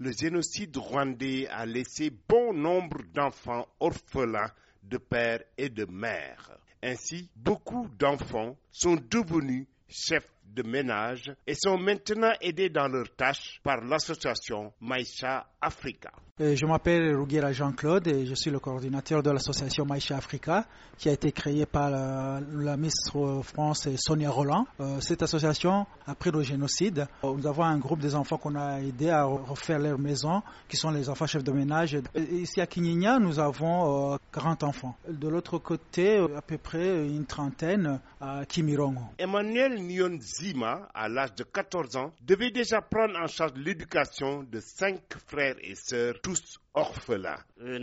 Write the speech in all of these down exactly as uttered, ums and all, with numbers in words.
Le génocide rwandais a laissé bon nombre d'enfants orphelins de père et de mère. Ainsi, beaucoup d'enfants sont devenus chefs de ménage et sont maintenant aidés dans leurs tâches par l'association Maïcha Africa. Je m'appelle Rouguera Jean-Claude et je suis le coordinateur de l'association Maïcha Africa qui a été créée par la, la Miss France Sonia Roland. Euh, cette association, après le génocide, nous avons un groupe des enfants qu'on a aidés à refaire leur maison, qui sont les enfants chefs de ménage. Et ici à Kinyinya, nous avons euh, quarante enfants. De l'autre côté, à peu près une trentaine à Kimirongo. Emmanuel Nyonzima, à l'âge de quatorze ans, devait déjà prendre en charge l'éducation de cinq frères et sœurs, tous orphelins.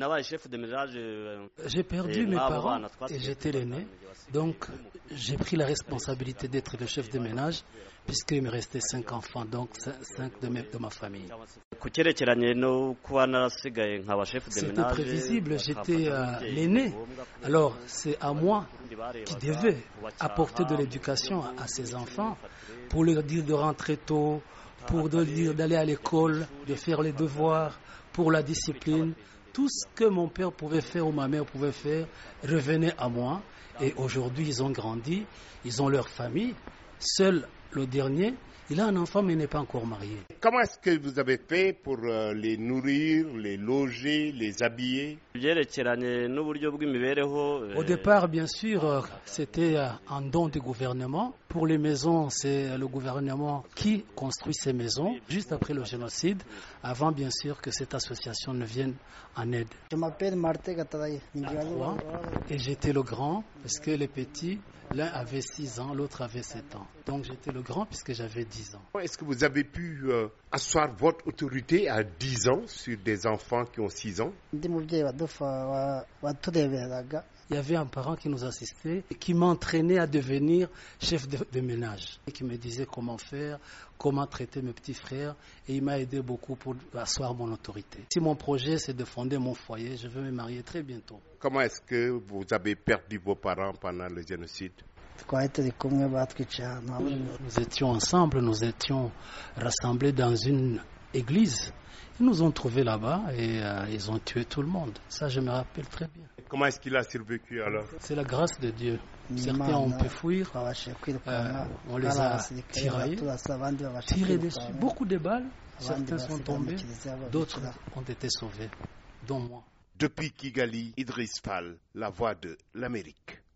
J'ai perdu mes parents et j'étais l'aîné, donc j'ai pris la responsabilité d'être le chef de ménage puisqu'il me restait cinq enfants, donc cinq de, mes, de ma famille. C'était prévisible, j'étais euh, l'aîné, alors c'est à moi qui devais apporter de l'éducation à, à ces enfants pour leur dire de rentrer tôt, pour leur dire d'aller à l'école, de faire les devoirs, pour la discipline. Tout ce que mon père pouvait faire ou ma mère pouvait faire revenait à moi. Et aujourd'hui, ils ont grandi, ils ont leur famille. Seul le dernier, il a un enfant mais il n'est pas encore marié. Comment est-ce que vous avez fait pour euh, les nourrir, les loger, les habiller? Au départ, bien sûr, c'était un don du gouvernement. Pour les maisons, c'est le gouvernement qui construit ces maisons, juste après le génocide, avant bien sûr que cette association ne vienne en aide. Je m'appelle Martin Gataraye. Et j'étais le grand, parce que les petits, l'un avait six ans, l'autre avait sept ans. Donc j'étais le grand puisque j'avais dix ans. Est-ce que vous avez pu euh, asseoir votre autorité à dix ans sur des enfants qui ont six ans? Il y avait un parent qui nous assistait et qui m'entraînait à devenir chef de, de ménage. Et qui me disait comment faire, comment traiter mes petits frères. Et il m'a aidé beaucoup pour asseoir mon autorité. Si mon projet, c'est de fonder mon foyer, je veux me marier très bientôt. Comment est-ce que vous avez perdu vos parents pendant le génocide? Nous étions ensemble, nous étions rassemblés dans une église. Ils nous ont trouvés là-bas et euh, ils ont tué tout le monde. Ça, je me rappelle très bien. Comment est-ce qu'il a survécu alors? C'est la grâce de Dieu. Certains ont pu fuir, euh, on les a tiraillés, tirés dessus. Beaucoup de balles, certains sont tombés, d'autres ont été sauvés, dont moi. Depuis Kigali, Idriss Fall, la voix de l'Amérique.